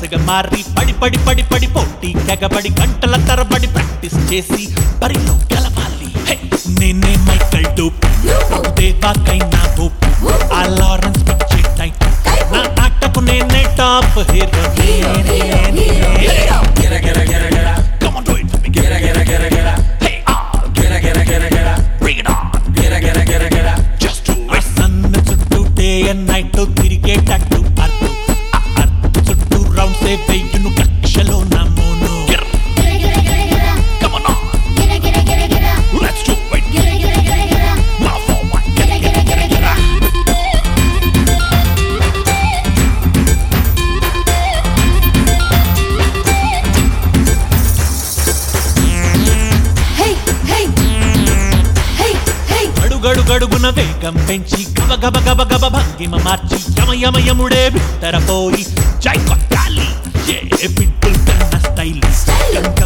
గా మారి పడి పడి పడి పడి పోటీ తెగబడి గంటల తరబడి ప్రాక్టీస్ చేసి బరిలో గెలవాలి. నేనే మైకల్ డూప్ దేవాకైనా ఊపు ఆ లారెన్స్ పిచ్చే టైప్ నా ఆటకు నేనే top hero. Come on, do it for me. Hey, get it. Bring it on. Just do it. సన్న చుట్టూ డే అండ్ నైట్ తిరిగేటట్టు అర్ధు చుట్టూ రౌండ్స్ వెయ్యును కక్షలో నమోను. Come on. Let's do it. Now for what? Get it. గడుగడుగడుగున వేగం పెంచి గబ గబ గబ గబ భంగిమ మార్చి యమయమయముడే బిత్తరపోయి జై కొట్టాలి. ఏ పిట్టుల్ కన్న స్టైల్